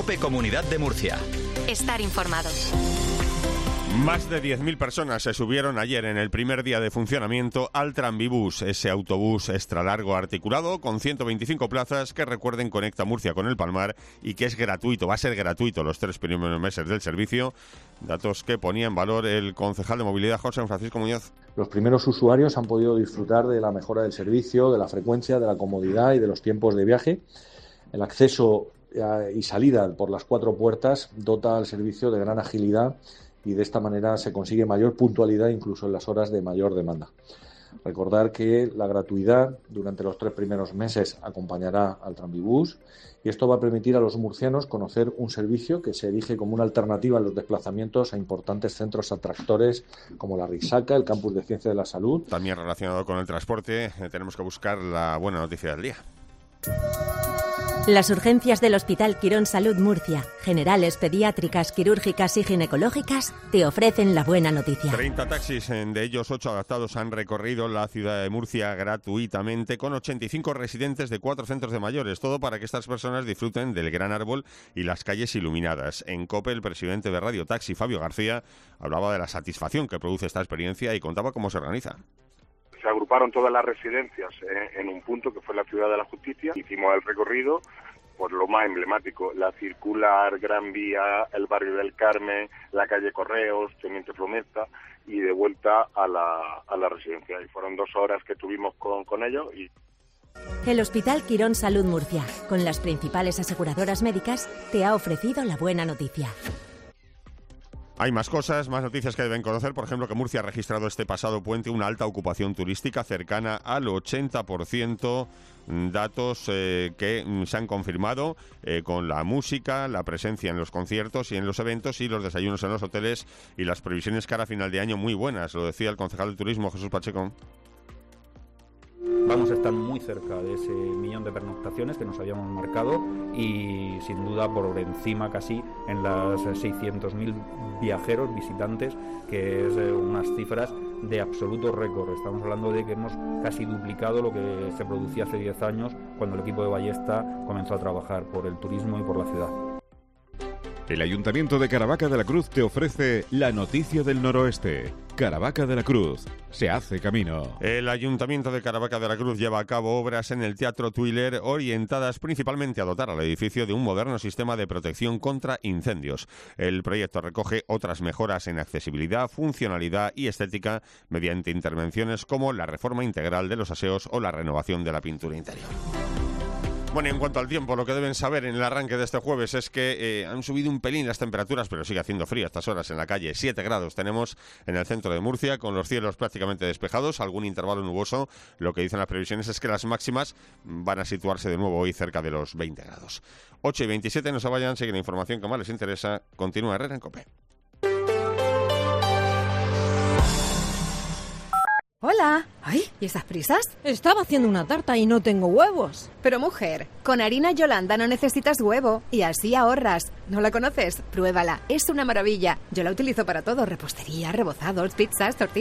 COPE Comunidad de Murcia. Estar informado. Más de 10.000 personas se subieron ayer en el primer día de funcionamiento al Tranvibús, ese autobús extralargo articulado con 125 plazas que, recuerden, conecta Murcia con el Palmar y que es gratuito, va a ser gratuito los 3 primeros meses del servicio. Datos que ponía en valor el concejal de movilidad, José Francisco Muñoz. Los primeros usuarios han podido disfrutar de la mejora del servicio, de la frecuencia, de la comodidad y de los tiempos de viaje. El acceso y salida por las 4 puertas dota al servicio de gran agilidad y de esta manera se consigue mayor puntualidad incluso en las horas de mayor demanda. Recordar que la gratuidad durante los 3 primeros meses acompañará al Tranvibús y esto va a permitir a los murcianos conocer un servicio que se erige como una alternativa en los desplazamientos a importantes centros atractores como la Risaca, el Campus de Ciencia de la Salud. También relacionado con el transporte, tenemos que buscar la buena noticia del día. Las urgencias del Hospital Quirón Salud Murcia, generales, pediátricas, quirúrgicas y ginecológicas, te ofrecen la buena noticia. 30 taxis, de ellos 8 adaptados, han recorrido la ciudad de Murcia gratuitamente con 85 residentes de 4 centros de mayores. Todo para que estas personas disfruten del gran árbol y las calles iluminadas. En COPE, el presidente de Radio Taxi, Fabio García, hablaba de la satisfacción que produce esta experiencia y contaba cómo se organiza. Se agruparon todas las residencias en un punto que fue la Ciudad de la Justicia. Hicimos el recorrido por lo más emblemático, la Circular, Gran Vía, el barrio del Carmen, la calle Correos, Teniente Flomesta y de vuelta a la residencia. Y fueron 2 horas que estuvimos con ellos. El Hospital Quirón Salud Murcia, con las principales aseguradoras médicas, te ha ofrecido la buena noticia. Hay más cosas, más noticias que deben conocer. Por ejemplo, que Murcia ha registrado este pasado puente una alta ocupación turística cercana al 80%. Datos que se han confirmado con la música, la presencia en los conciertos y en los eventos y los desayunos en los hoteles y las previsiones cara a final de año muy buenas. Lo decía el concejal de Turismo, Jesús Pacheco. Vamos a estar muy cerca de ese 1.000.000 de pernoctaciones que nos habíamos marcado y sin duda por encima casi en las 600.000 viajeros, visitantes, que es unas cifras de absoluto récord. Estamos hablando de que hemos casi duplicado lo que se producía hace 10 años cuando el equipo de Ballesta comenzó a trabajar por el turismo y por la ciudad. El Ayuntamiento de Caravaca de la Cruz te ofrece la noticia del noroeste. Caravaca de la Cruz. Se hace camino. El Ayuntamiento de Caravaca de la Cruz lleva a cabo obras en el Teatro Twiller orientadas principalmente a dotar al edificio de un moderno sistema de protección contra incendios. El proyecto recoge otras mejoras en accesibilidad, funcionalidad y estética mediante intervenciones como la reforma integral de los aseos o la renovación de la pintura interior. Bueno, y en cuanto al tiempo, lo que deben saber en el arranque de este jueves es que han subido un pelín las temperaturas, pero sigue haciendo frío a estas horas en la calle. 7 grados tenemos en el centro de Murcia, con los cielos prácticamente despejados, algún intervalo nuboso. Lo que dicen las previsiones es que las máximas van a situarse de nuevo hoy cerca de los 20 grados. 8 y 27, no se vayan, sigue la información que más les interesa. Continúa Herrera en COPE. Hola. Ay, ¿y esas prisas? Estaba haciendo una tarta y no tengo huevos. Pero mujer, con harina Yolanda no necesitas huevo y así ahorras. ¿No la conoces? Pruébala, es una maravilla. Yo la utilizo para todo, repostería, rebozados, pizzas, tortillas.